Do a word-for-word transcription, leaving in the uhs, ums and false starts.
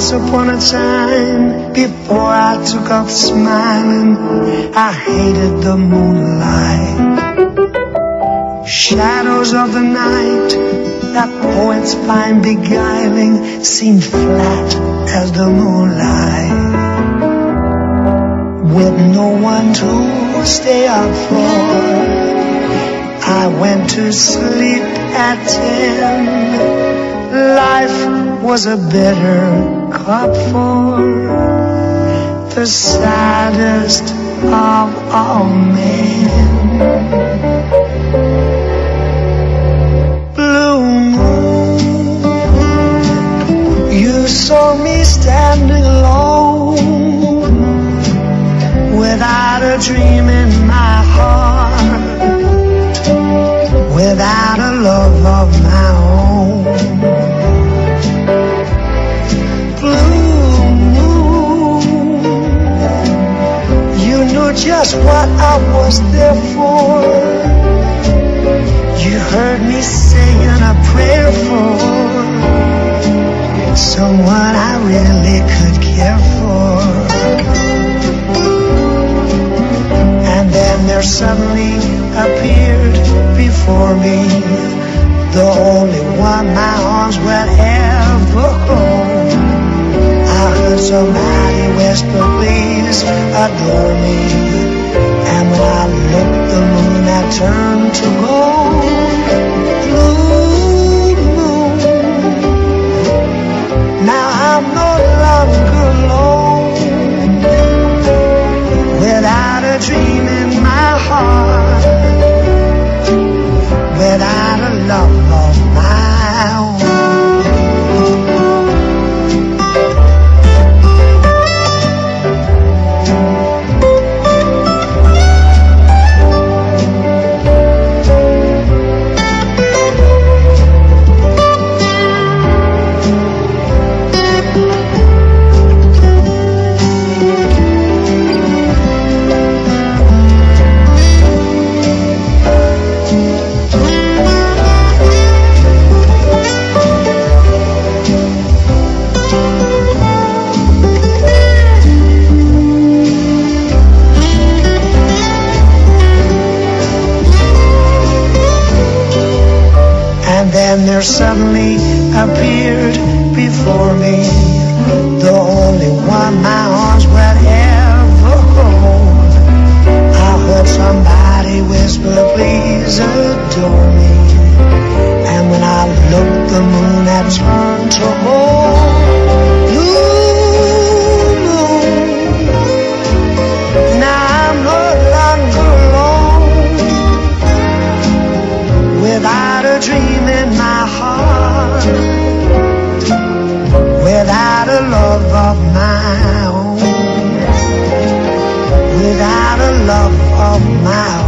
Once upon a time, before I took off smiling, I hated the moonlight. Shadows of the night that poets find beguiling seemed flat as the moonlight. With no one to stay up for, I went to sleep at ten. Life was a bitter cup for the saddest of all men. Blue moon, you saw me standing alone, without a dream in my heart, without a love of my own. Blue moon, you knew just what I was there for. You heard me saying a prayer for someone I really could care for. And then there suddenly appeared before me the only one my arms would ever hold. I heard somebody whisper, please adore me. And when I looked, the moon had turned to gold. Blue moon, now I'm no longer alone, without a dream in my heart, without a love of my own. There suddenly appeared before me the only one my arms would ever hold. I heard somebody whisper, please adore me. And when I looked, the moon had turned to gold. Blue moon, now I'm no longer alone, without a dream in my heart, without a love of my own, without a love of my own.